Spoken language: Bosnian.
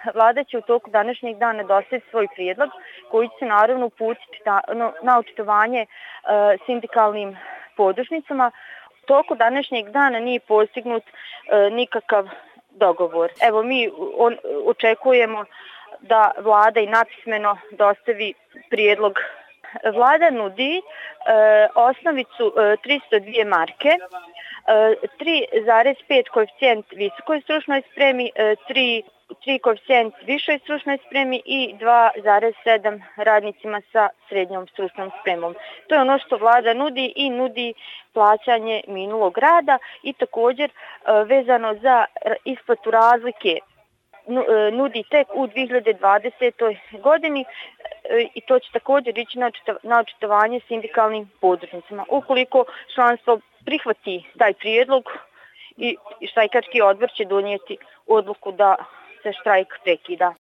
Vlada će u toku današnjeg dana dostaviti svoj prijedlog koji će se naravno uputiti na očitovanje sindikalnim podružnicama. U toku današnjeg dana nije postignut nikakav dogovor. Evo mi očekujemo da Vlada i napismeno dostavi prijedlog. Vlada nudi osnovicu 302 marke, 3,5 koeficijent visokoj stručnoj spremi, 3 koeficijent višoj stručnoj spremi i 2,7 radnicima sa srednjom stručnom spremom. To je ono što Vlada nudi i nudi plaćanje minulog rada i također vezano za isplatu razlike nudi tek u 2020. godini i to će također ići na očitovanje sindikalnim podružnicama. Ukoliko članstvo prihvati taj prijedlog i štrajkački odbor će donijeti odluku da se štrajk prekida.